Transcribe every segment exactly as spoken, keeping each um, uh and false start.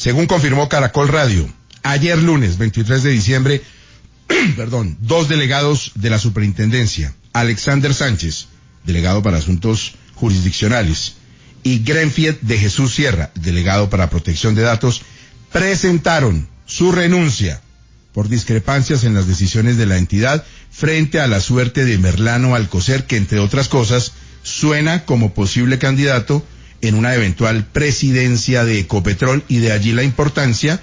Según confirmó Caracol Radio, ayer lunes veintitrés de diciembre, perdón, dos delegados de la superintendencia, Alexander Sánchez, delegado para asuntos jurisdiccionales, y Grenfield de Jesús Sierra, delegado para protección de datos, presentaron su renuncia por discrepancias en las decisiones de la entidad frente a la suerte de Merlano Alcocer, que entre otras cosas suena como posible candidato en una eventual presidencia de Ecopetrol, y de allí la importancia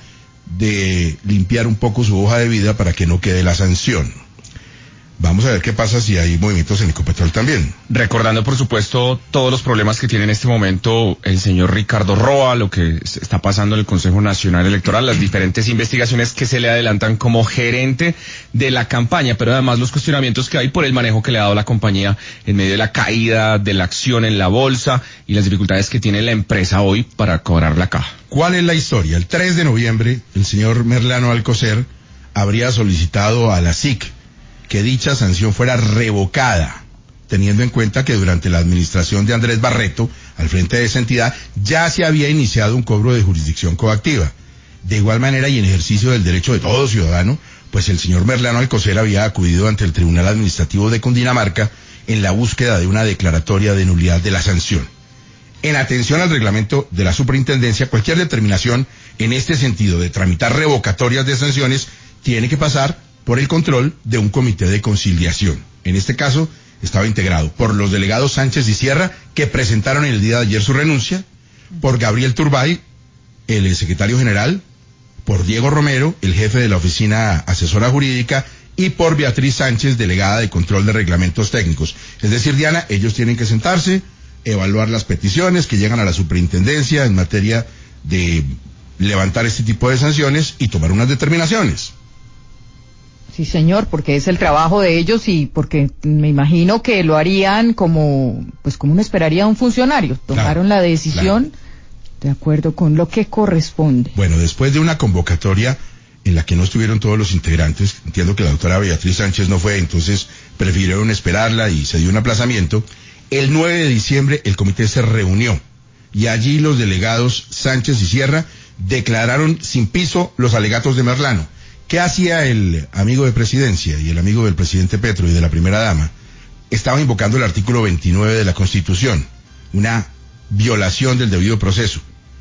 de limpiar un poco su hoja de vida para que no quede la sanción. Vamos a ver qué pasa si hay movimientos en Ecopetrol también. Recordando, por supuesto, todos los problemas que tiene en este momento el señor Ricardo Roa, lo que está pasando en el Consejo Nacional Electoral, las diferentes investigaciones que se le adelantan como gerente de la campaña, pero además los cuestionamientos que hay por el manejo que le ha dado la compañía en medio de la caída de la acción en la bolsa y las dificultades que tiene la empresa hoy para cobrar la caja. ¿Cuál es la historia? El tres de noviembre, el señor Merlano Alcocer habría solicitado a la S I C que dicha sanción fuera revocada, teniendo en cuenta que durante la administración de Andrés Barreto, al frente de esa entidad, ya se había iniciado un cobro de jurisdicción coactiva. De igual manera, y en ejercicio del derecho de todo ciudadano, pues el señor Merlano Alcocer había acudido ante el Tribunal Administrativo de Cundinamarca en la búsqueda de una declaratoria de nulidad de la sanción. En atención al reglamento de la superintendencia, cualquier determinación en este sentido de tramitar revocatorias de sanciones tiene que pasar por el control de un comité de conciliación. En este caso, estaba integrado por los delegados Sánchez y Sierra, que presentaron el día de ayer su renuncia, por Gabriel Turbay, el secretario general, por Diego Romero, el jefe de la oficina asesora jurídica, y por Beatriz Sánchez, delegada de control de reglamentos técnicos. Es decir, Diana, ellos tienen que sentarse, evaluar las peticiones que llegan a la superintendencia en materia de levantar este tipo de sanciones y tomar unas determinaciones. Sí, señor, porque es el trabajo de ellos y porque me imagino que lo harían como, pues como uno esperaría a un funcionario. Tomaron claro, la decisión claro. de acuerdo con lo que corresponde. Bueno, después de una convocatoria en la que no estuvieron todos los integrantes, entiendo que la doctora Beatriz Sánchez no fue, entonces prefirieron esperarla y se dio un aplazamiento. El nueve de diciembre el comité se reunió y allí los delegados Sánchez y Sierra declararon sin piso los alegatos de Merlano. ¿Qué hacía el amigo de presidencia y el amigo del presidente Petro y de la primera dama? Estaba invocando el artículo veintinueve de la Constitución, una violación del debido proceso.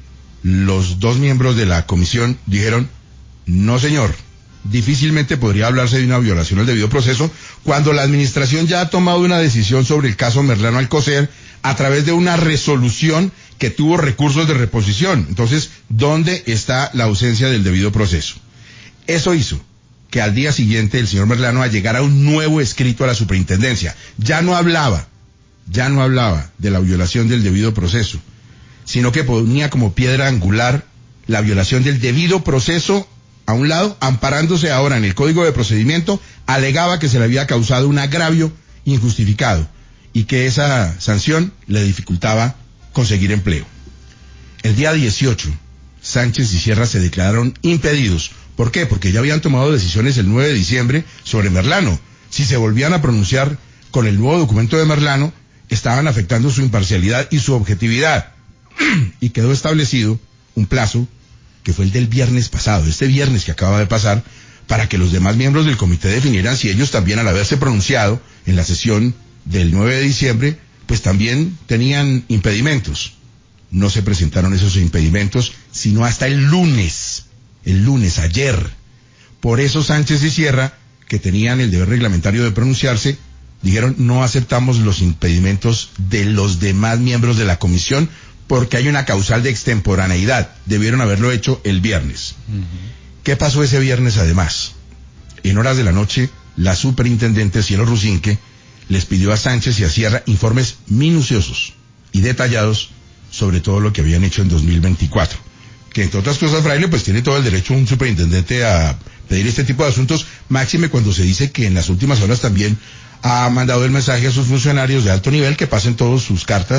Los dos miembros de la comisión dijeron, no señor, difícilmente podría hablarse de una violación del debido proceso cuando la administración ya ha tomado una decisión sobre el caso Merlano Alcocer a través de una resolución que tuvo recursos de reposición. Entonces, ¿dónde está la ausencia del debido proceso? Eso hizo que al día siguiente el señor Merlano allegara un nuevo escrito a la superintendencia. Ya no hablaba, ya no hablaba de la violación del debido proceso, sino que ponía como piedra angular la violación del debido proceso a un lado, amparándose ahora en el Código de Procedimiento, alegaba que se le había causado un agravio injustificado y que esa sanción le dificultaba conseguir empleo. El día dieciocho, Sánchez y Sierra se declararon impedidos. ¿Por qué? Porque ya habían tomado decisiones el nueve de diciembre sobre Merlano. Si se volvían a pronunciar con el nuevo documento de Merlano, estaban afectando su imparcialidad y su objetividad. Y quedó establecido un plazo, que fue el del viernes pasado, este viernes que acaba de pasar, para que los demás miembros del comité definieran si ellos también, al haberse pronunciado en la sesión del nueve de diciembre, pues también tenían impedimentos. No se presentaron esos impedimentos, sino hasta el lunes. El lunes, ayer. Por eso Sánchez y Sierra, que tenían el deber reglamentario de pronunciarse, dijeron no aceptamos los impedimentos de los demás miembros de la comisión porque hay una causal de extemporaneidad. Debieron haberlo hecho el viernes. Uh-huh. ¿Qué pasó ese viernes además? En horas de la noche, la superintendente Cielo Rusinque les pidió a Sánchez y a Sierra informes minuciosos y detallados sobre todo lo que habían hecho en dos mil veinticuatro. Que entre otras cosas, Fraile, pues tiene todo el derecho un superintendente a pedir este tipo de asuntos, máxime cuando se dice que en las últimas horas también ha mandado el mensaje a sus funcionarios de alto nivel que pasen todas sus cartas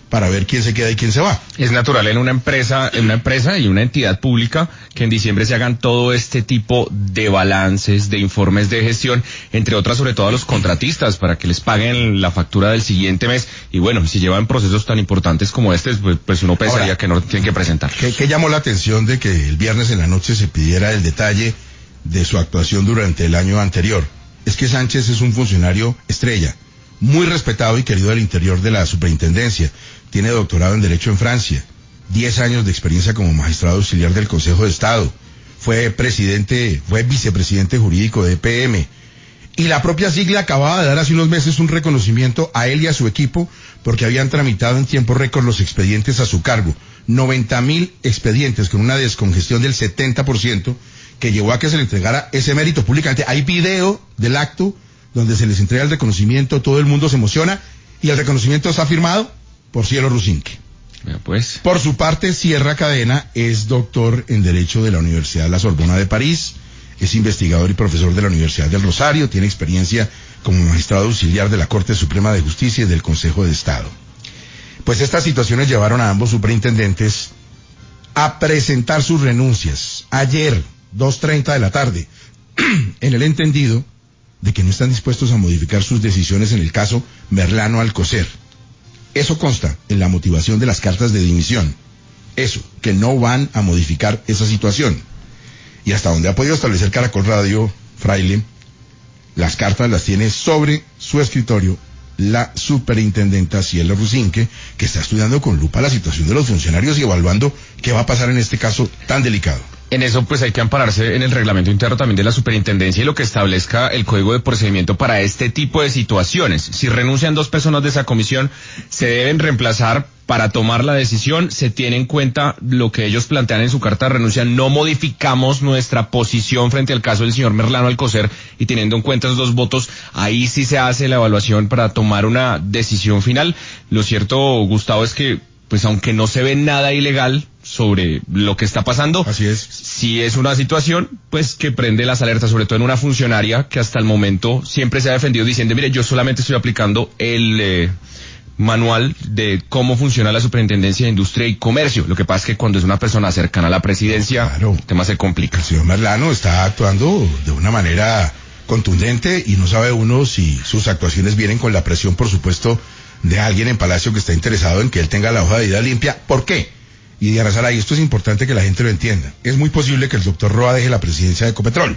para ver quién se queda y quién se va. Es natural en una empresa, en una empresa y una entidad pública que en diciembre se hagan todo este tipo de balances, de informes de gestión, entre otras sobre todo a los contratistas para que les paguen la factura del siguiente mes. Y bueno, si llevan procesos tan importantes como este, pues, pues uno pensaría Ahora, que no tienen que presentar. ¿qué, ¿Qué llamó la atención de que el viernes en la noche se pidiera el detalle de su actuación durante el año anterior? Es que Sánchez es un funcionario estrella, muy respetado y querido al interior de la superintendencia. Tiene doctorado en Derecho en Francia, diez años de experiencia como magistrado auxiliar del Consejo de Estado, fue presidente, fue vicepresidente jurídico de E P M, y la propia sigla acababa de dar hace unos meses un reconocimiento a él y a su equipo porque habían tramitado en tiempo récord los expedientes a su cargo, noventa mil expedientes con una descongestión del setenta por ciento que llevó a que se le entregara ese mérito públicamente. Hay video del acto donde se les entrega el reconocimiento, todo el mundo se emociona y el reconocimiento está firmado por Cielo Rusinque. Pues. Por su parte, Sierra Cadena es doctor en Derecho de la Universidad La Sorbona de París, es investigador y profesor de la Universidad del Rosario, tiene experiencia como magistrado auxiliar de la Corte Suprema de Justicia y del Consejo de Estado. Pues estas situaciones llevaron a ambos superintendentes a presentar sus renuncias ayer, dos treinta de la tarde, en el entendido de que no están dispuestos a modificar sus decisiones en el caso Merlano Alcocer. Eso consta en la motivación de las cartas de dimisión. Eso, que no van a modificar esa situación. Y hasta donde ha podido establecer Caracol Radio, Fraile, las cartas las tiene sobre su escritorio la superintendenta Cielo Rusinque, que está estudiando con lupa la situación de los funcionarios y evaluando qué va a pasar en este caso tan delicado. En eso pues hay que ampararse en el reglamento interno también de la superintendencia y lo que establezca el código de procedimiento para este tipo de situaciones. Si renuncian dos personas de esa comisión, se deben reemplazar para tomar la decisión, se tiene en cuenta lo que ellos plantean en su carta de renuncia, no modificamos nuestra posición frente al caso del señor Merlano Alcocer y teniendo en cuenta esos dos votos, ahí sí se hace la evaluación para tomar una decisión final. Lo cierto, Gustavo, es que pues aunque no se ve nada ilegal sobre lo que está pasando, así es. Si es una situación, pues que prende las alertas, sobre todo en una funcionaria que hasta el momento siempre se ha defendido diciendo, mire, yo solamente estoy aplicando el eh, manual de cómo funciona la Superintendencia de Industria y Comercio. Lo que pasa es que cuando es una persona cercana a la presidencia, claro, el tema se complica. El señor Merlano está actuando de una manera contundente y no sabe uno si sus actuaciones vienen con la presión, por supuesto, de alguien en Palacio que está interesado en que él tenga la hoja de vida limpia. ¿Por qué? Y Diana Saray, esto es importante que la gente lo entienda. Es muy posible que el doctor Roa deje la presidencia de Ecopetrol.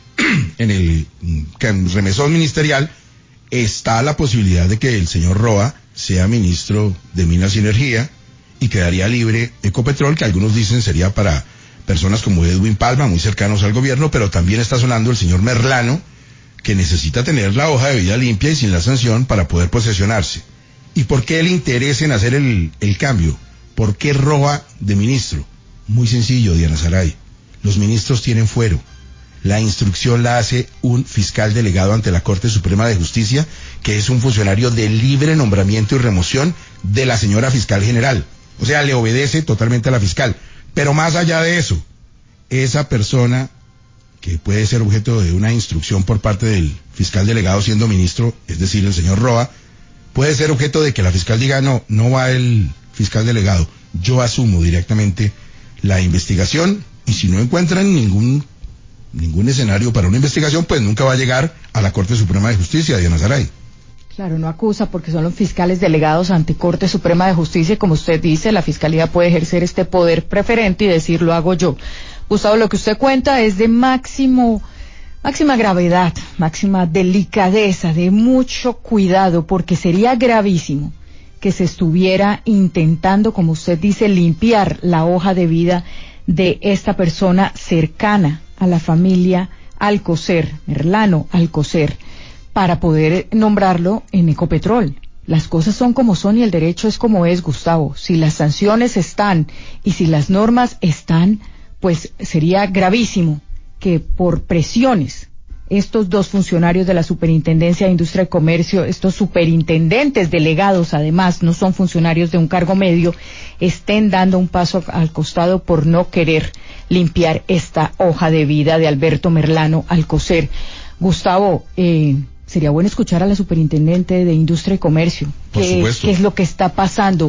En el remesón ministerial está la posibilidad de que el señor Roa sea ministro de Minas y Energía y quedaría libre Ecopetrol, que algunos dicen sería para personas como Edwin Palma, muy cercanos al gobierno, pero también está sonando el señor Merlano, que necesita tener la hoja de vida limpia y sin la sanción para poder posesionarse. ¿Y por qué el interés en hacer el, el cambio? ¿Por qué Roa de ministro? Muy sencillo, Diana Saray. Los ministros tienen fuero. La instrucción la hace un fiscal delegado ante la Corte Suprema de Justicia, que es un funcionario de libre nombramiento y remoción de la señora fiscal general. O sea, le obedece totalmente a la fiscal. Pero más allá de eso, esa persona que puede ser objeto de una instrucción por parte del fiscal delegado siendo ministro, es decir, el señor Roa, puede ser objeto de que la fiscal diga, no, no va el fiscal delegado, yo asumo directamente la investigación y si no encuentran ningún ningún escenario para una investigación, pues nunca va a llegar a la Corte Suprema de Justicia, Diana Saray. Claro, no acusa porque son los fiscales delegados ante Corte Suprema de Justicia y como usted dice, la Fiscalía puede ejercer este poder preferente y decir, lo hago yo. Gustavo, lo que usted cuenta es de máximo, máxima gravedad, máxima delicadeza, de mucho cuidado, porque sería gravísimo que se estuviera intentando, como usted dice, limpiar la hoja de vida de esta persona cercana a la familia Alcocer, Merlano Alcocer, para poder nombrarlo en Ecopetrol. Las cosas son como son y el derecho es como es, Gustavo. Si las sanciones están y si las normas están, pues sería gravísimo que por presiones estos dos funcionarios de la Superintendencia de Industria y Comercio, estos superintendentes delegados además, no son funcionarios de un cargo medio, estén dando un paso al costado por no querer limpiar esta hoja de vida de Alberto Merlano Alcocer. Gustavo, eh, sería bueno escuchar a la Superintendente de Industria y Comercio. Por ¿Qué, supuesto. ¿Qué es lo que está pasando?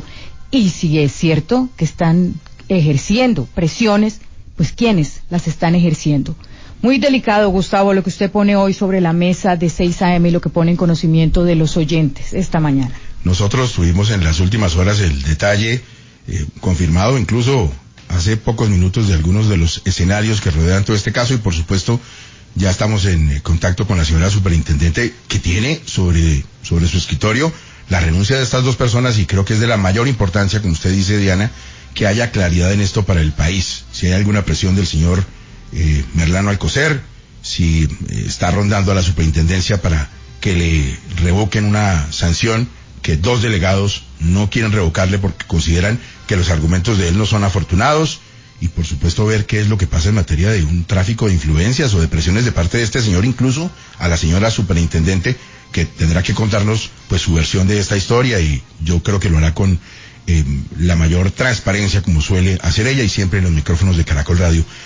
y si es cierto que están ejerciendo presiones, pues ¿quiénes las están ejerciendo? Muy delicado, Gustavo, lo que usted pone hoy sobre la mesa de seis a eme y lo que pone en conocimiento de los oyentes esta mañana. Nosotros tuvimos en las últimas horas el detalle eh, confirmado incluso hace pocos minutos de algunos de los escenarios que rodean todo este caso y por supuesto ya estamos en eh, contacto con la señora superintendente que tiene sobre, sobre su escritorio la renuncia de estas dos personas y creo que es de la mayor importancia, como usted dice, Diana, que haya claridad en esto para el país. Si hay alguna presión del señor eh, Merlano Alcocer, si eh, está rondando a la superintendencia para que le revoquen una sanción que dos delegados no quieren revocarle porque consideran que los argumentos de él no son afortunados y por supuesto ver qué es lo que pasa en materia de un tráfico de influencias o de presiones de parte de este señor, incluso a la señora superintendente, que tendrá que contarnos pues su versión de esta historia y yo creo que lo hará con eh, la mayor transparencia como suele hacer ella y siempre en los micrófonos de Caracol Radio.